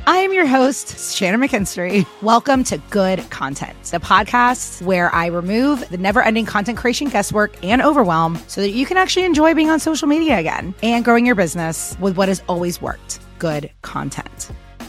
I am your host, Shannon McKinstry. Welcome to Good Content, the podcast where I remove the never-ending content creation guesswork and overwhelm so that you can actually enjoy being on social media again and growing your business with what has always worked, good content.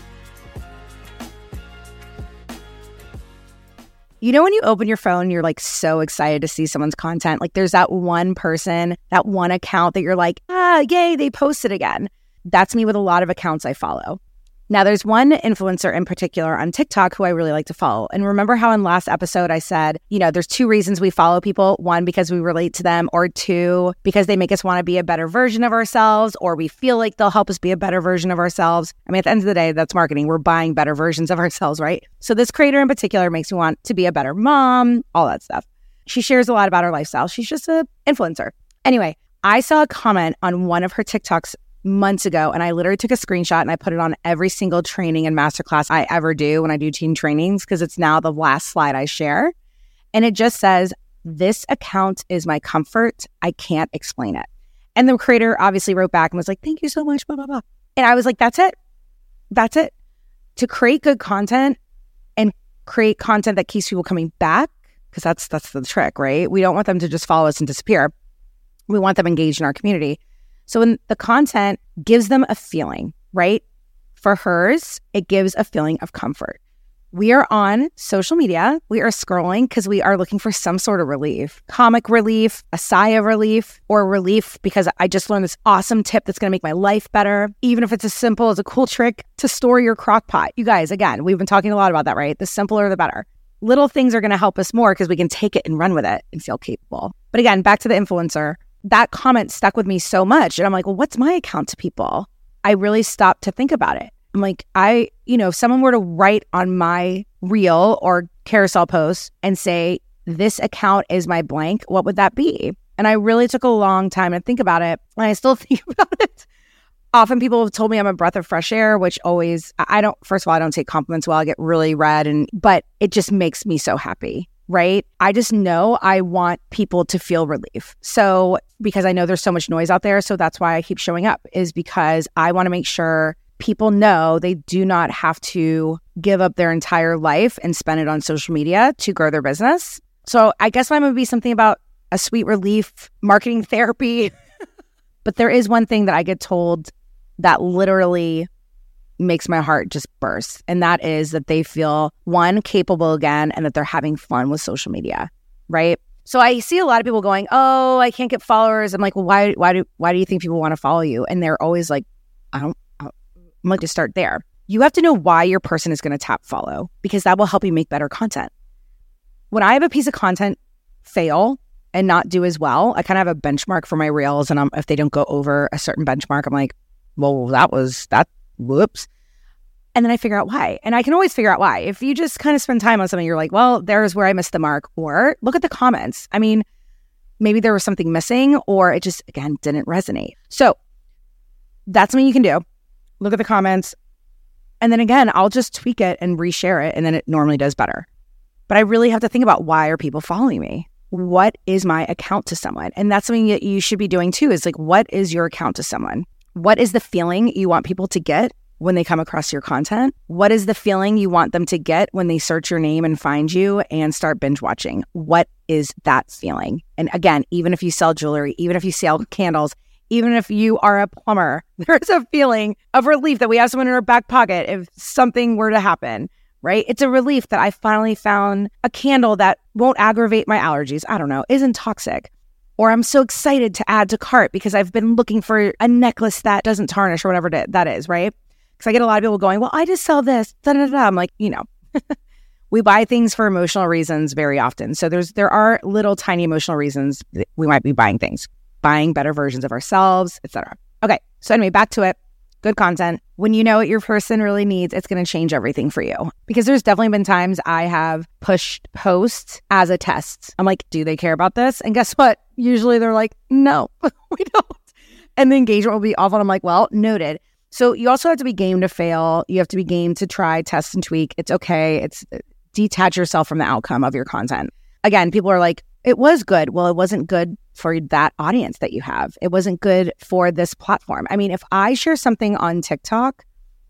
You know, when you open your phone, you're like so excited to see someone's content. Like there's that one person, that one account that you're like, yay, they posted again. That's me with a lot of accounts I follow. Now, there's one influencer in particular on TikTok who I really like to follow. And remember how in last episode I said, you know, there's two reasons we follow people. One, because we relate to them, or two, because they make us want to be a better version of ourselves, or we feel like they'll help us be a better version of ourselves. I mean, at the end of the day, that's marketing. We're buying better versions of ourselves, right? So this creator in particular makes me want to be a better mom, all that stuff. She shares a lot about her lifestyle. She's just an influencer. Anyway, I saw a comment on one of her TikToks months ago, and I literally took a screenshot and I put it on every single training and masterclass I ever do when I do team trainings, because it's now the last slide I share. And it just says, "This account is my comfort. I can't explain it." And the creator obviously wrote back and was like, "Thank you so much, blah, blah, blah." And I was like, that's it. That's it. To create good content and create content that keeps people coming back, because that's the trick, right? We don't want them to just follow us and disappear. We want them engaged in our community. So when the content gives them a feeling, right? For hers, it gives a feeling of comfort. We are on social media. We are scrolling because we are looking for some sort of relief, comic relief, a sigh of relief, or relief because I just learned this awesome tip that's going to make my life better. Even if it's as simple as a cool trick to store your crock pot. You guys, again, we've been talking a lot about that, right? The simpler, the better. Little things are going to help us more because we can take it and run with it and feel capable. But again, back to the influencer. That comment stuck with me so much. And I'm like, well, what's my account to people? I really stopped to think about it. I'm like, if someone were to write on my reel or carousel post and say, this account is my blank, what would that be? And I really took a long time to think about it. And I still think about it. Often people have told me I'm a breath of fresh air, which always, first of all, I don't take compliments well. I get really red, but it just makes me so happy. Right? I just know I want people to feel relief. So because I know there's so much noise out there, so that's why I keep showing up, is because I want to make sure people know they do not have to give up their entire life and spend it on social media to grow their business. So I guess mine would be something about a sweet relief, marketing therapy. But there is one thing that I get told that literally makes my heart just burst. And that is that they feel, one, capable again, and that they're having fun with social media, right? So I see a lot of people going, oh, I can't get followers. I'm like, well, why do you think people want to follow you? And they're always like, I'm like, to start there. You have to know why your person is going to tap follow, because that will help you make better content. When I have a piece of content fail and not do as well, I kind of have a benchmark for my reels. And if they don't go over a certain benchmark, I'm like, well, whoops. And then I figure out why. And I can always figure out why. If you just kind of spend time on something, you're like, well, there's where I missed the mark. Or look at the comments. I mean, maybe there was something missing, or it just, again, didn't resonate. So that's something you can do. Look at the comments. And then again, I'll just tweak it and reshare it. And then it normally does better. But I really have to think about, why are people following me? What is my account to someone? And that's something that you should be doing too, is like, what is your account to someone? What is the feeling you want people to get when they come across your content? What is the feeling you want them to get when they search your name and find you and start binge watching? What is that feeling? And again, even if you sell jewelry, even if you sell candles, even if you are a plumber, there's a feeling of relief that we have someone in our back pocket if something were to happen, right? It's a relief that I finally found a candle that won't aggravate my allergies. I don't know, isn't toxic. Or I'm so excited to add to cart because I've been looking for a necklace that doesn't tarnish, or whatever that is, right? Because I get a lot of people going, well, I just sell this, da-da-da-da. I'm like, we buy things for emotional reasons very often. So there are little tiny emotional reasons that we might be buying things, buying better versions of ourselves, etc. Okay, so anyway, back to it. Good content. When you know what your person really needs, it's going to change everything for you. Because there's definitely been times I have pushed posts as a test. I'm like, do they care about this? And guess what? Usually they're like, no, we don't. And the engagement will be awful. And I'm like, well, noted. So you also have to be game to fail. You have to be game to try, test, and tweak. It's okay. It's detach yourself from the outcome of your content. Again, people are like, it was good. Well, it wasn't good for that audience that you have. It wasn't good for this platform. I mean, if I share something on TikTok,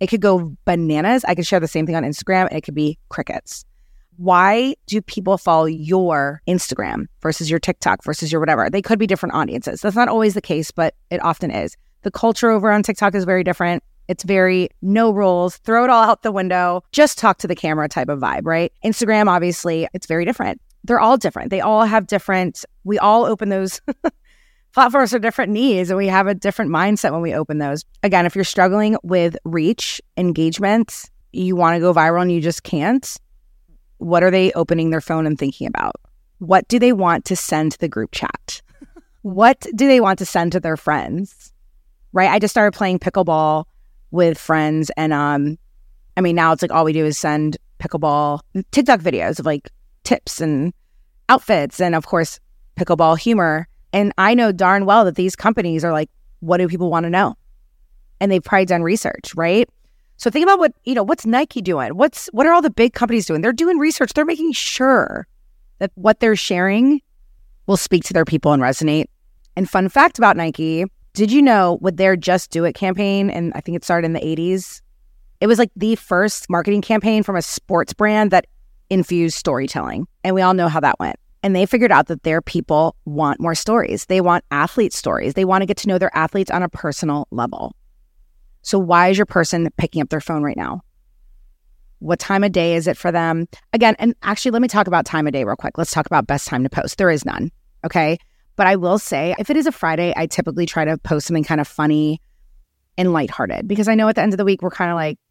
It could go bananas. I could share the same thing on Instagram and it could be crickets. Why do people follow your Instagram versus your TikTok versus your whatever? They could be different audiences. That's not always the case, but it often is. The culture over on TikTok is very different. It's very no rules, throw it all out the window, just talk to the camera type of vibe, right? Instagram, obviously, it's very different. They're all different. They all have different, we all open those platforms for different needs and we have a different mindset when we open those. Again, if you're struggling with reach, engagement, you want to go viral and you just can't, what are they opening their phone and thinking about? What do they want to send to the group chat? What do they want to send to their friends? Right? I just started playing pickleball with friends and now it's like all we do is send pickleball TikTok videos of like tips and outfits and of course pickleball humor. And I know darn well that these companies are like, what do people want to know? And they've probably done research, right? So think about what's Nike doing? What are all the big companies doing? They're doing research. They're making sure that what they're sharing will speak to their people and resonate. And fun fact about Nike, did you know with their Just Do It campaign, and I think it started in the 80s, it was like the first marketing campaign from a sports brand that infused storytelling. And we all know how that went. And they figured out that their people want more stories. They want athlete stories. They want to get to know their athletes on a personal level. So why is your person picking up their phone right now? What time of day is it for them? Again, and actually, let me talk about time of day real quick. Let's talk about best time to post. There is none, okay? But I will say, if it is a Friday, I typically try to post something kind of funny and lighthearted because I know at the end of the week, we're kind of like,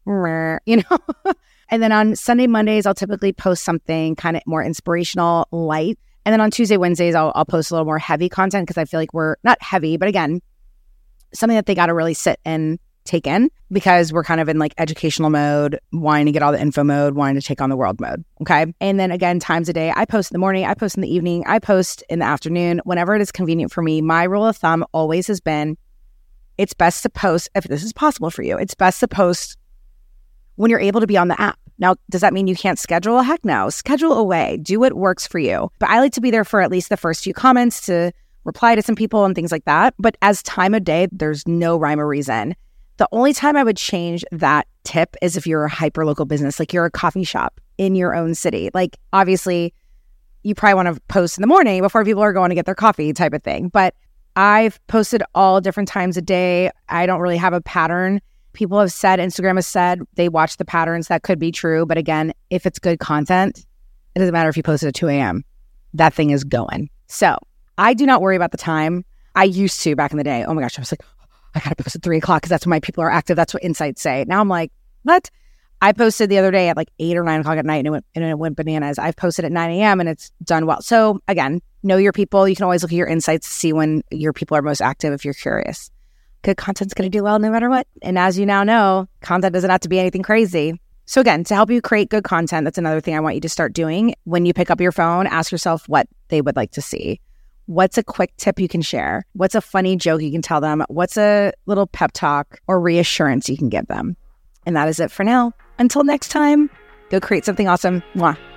And then on Sunday, Mondays, I'll typically post something kind of more inspirational, light. And then on Tuesday, Wednesdays, I'll post a little more heavy content because I feel like we're not heavy, but again, something that they got to really sit and take in because we're kind of in like educational mode, wanting to get all the info mode, wanting to take on the world mode. Okay. And then again, times a day, I post in the morning, I post in the evening, I post in the afternoon, whenever it is convenient for me. My rule of thumb always has been, it's best to post, if this is possible for you, it's best to post when you're able to be on the app. Now, does that mean you can't schedule? Heck no. Schedule away. Do what works for you. But I like to be there for at least the first few comments to reply to some people and things like that. But as time of day, there's no rhyme or reason. The only time I would change that tip is if you're a hyper-local business, like you're a coffee shop in your own city. Like, obviously, you probably want to post in the morning before people are going to get their coffee type of thing. But I've posted all different times a day. I don't really have a pattern. People have said, Instagram has said, they watch the patterns. That could be true. But again, if it's good content, it doesn't matter if you post it at 2 a.m. That thing is going. So I do not worry about the time. I used to back in the day. Oh my gosh, I was like, I got to post at 3 o'clock because that's when my people are active. That's what insights say. Now I'm like, what? I posted the other day at like 8 or 9 o'clock at night and it went bananas. I've posted at 9 a.m. and it's done well. So again, know your people. You can always look at your insights to see when your people are most active if you're curious. Good content's going to do well no matter what. And as you now know, content doesn't have to be anything crazy. So again, to help you create good content, that's another thing I want you to start doing. When you pick up your phone, ask yourself what they would like to see. What's a quick tip you can share? What's a funny joke you can tell them? What's a little pep talk or reassurance you can give them? And that is it for now. Until next time, go create something awesome. Mwah.